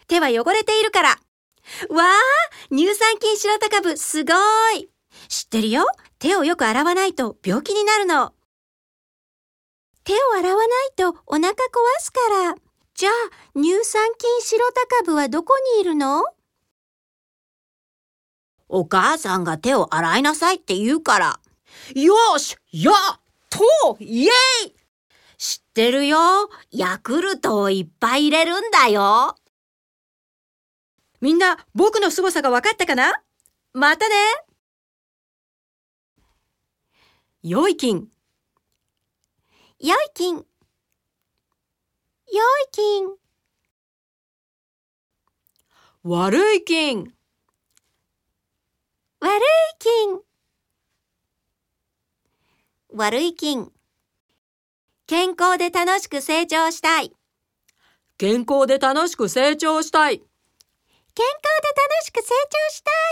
手は汚れているから。わあ、乳酸菌白タ株すごい。知ってるよ。手をよく洗わないと病気になるの。手を洗わないとお腹壊すから。じゃあ、乳酸菌白タ株はどこにいるの？ お母さんが手を洗いなさいって言うから。 よーし、やっと、イエーイ！ 知ってるよ。ヤクルトをいっぱい入れるんだよ。 みんな、僕の凄さが分かったかな？またね。良い菌。良い菌。良い菌。悪い菌。悪い菌。悪い菌。健康で楽しく成長したい。 健康で楽しく成長したい。 健康で楽しく成長したい。